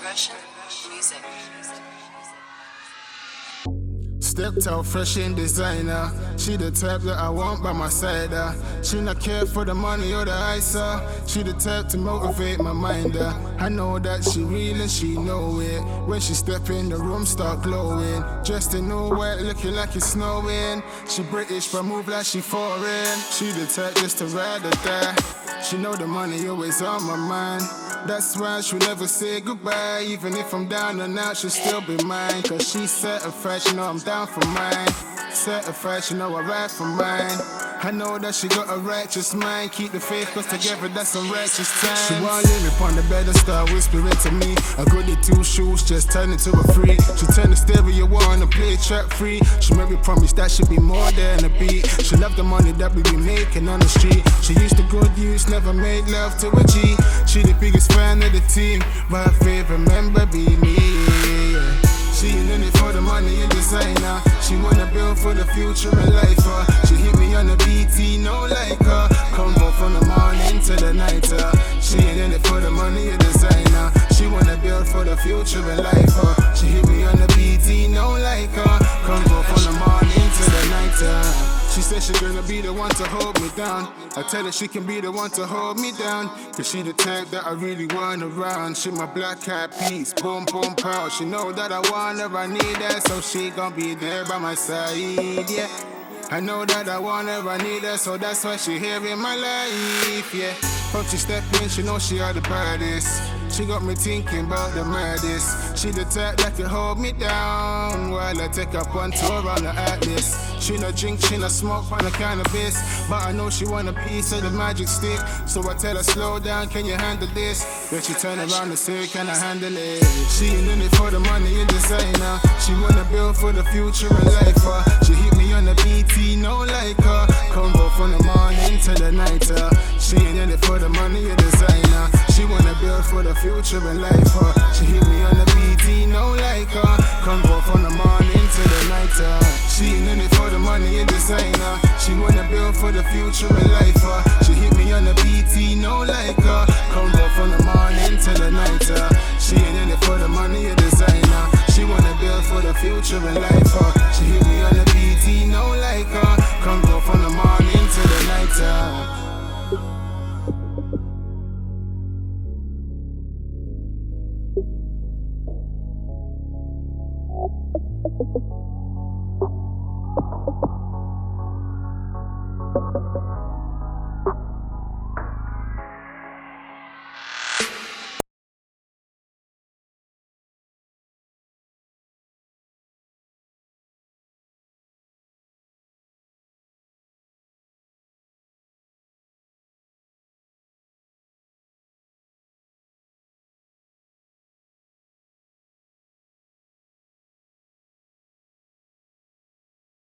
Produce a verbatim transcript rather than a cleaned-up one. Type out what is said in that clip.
Depression music. Stepped out fresh in designer. She the type that I want by my side. Uh. She not care for the money or the ice. Uh. She the type to motivate my mind. Uh. I know that she real and she know it. When she step in the room, start glowing. Dressed in all white, looking like it's snowing. She British but move like she foreign. She the type just to ride or die. She know the money always on my mind. That's why she'll never say goodbye. Even if I'm down and out, she'll still be mine. Cause she's certified, she know I'm down for mine. Certified, she know I ride for mine. I know that she got a righteous mind. Keep the faith, cause together that's some righteous time. She wanna live upon the bed and start whispering to me. I got the two shoes, just turn into a free. She turn the stereo on and play track free. She made me promise that she'd be more than a beat. She love the money that we be making on the street. She used to good use, never made love to a G. She the biggest fan of the team, but her favorite member be me. She ain't in it for the money and designer. She wanna build for the future and life. Uh. She hit me on the B T, no like her. Combo from the morning to the night. Uh. She ain't in it for the money and designer. She wanna build for the future and life. Uh. She hit me on the B T, no like her. Combo from the morning to the night. Uh. She said she gonna be the one to hold me down. I tell her she can be the one to hold me down. Cause she the type that I really want around. She my black eyed peas, boom boom pow. She know that I want her, I need her. So she gon' be there by my side, yeah. I know that I want her, I need her. So that's why she here in my life, yeah. From she step in, she know she are the baddest. She got me thinking about the maddest. She the type that can hold me down while I take up one tour on the atlas. She no drink, she no smoke on the cannabis, but I know she want a piece of the magic stick. So I tell her, slow down, can you handle this? Then she turn around and say, can I handle it? She ain't in it for the money and designer. She wanna build for the future and life. Uh. She hit me on the B T, no like her. Combo from the morning to the night. Uh. She ain't in it for the money and designer. She wanna build for the future and life. Uh. She hit me on the B T, no like her. Combo from the morning to the night. Uh. She ain't in it for the money and designer. She wanna build for the future and life. Uh. She hit me on the B T, no like her. Combo from the morning to the night. Uh. She ain't in it for the money and designer. She wanna build for the future and life. Uh. She hit me on the B T, no like her. Combo from the morning to the night. Uh. Thank you.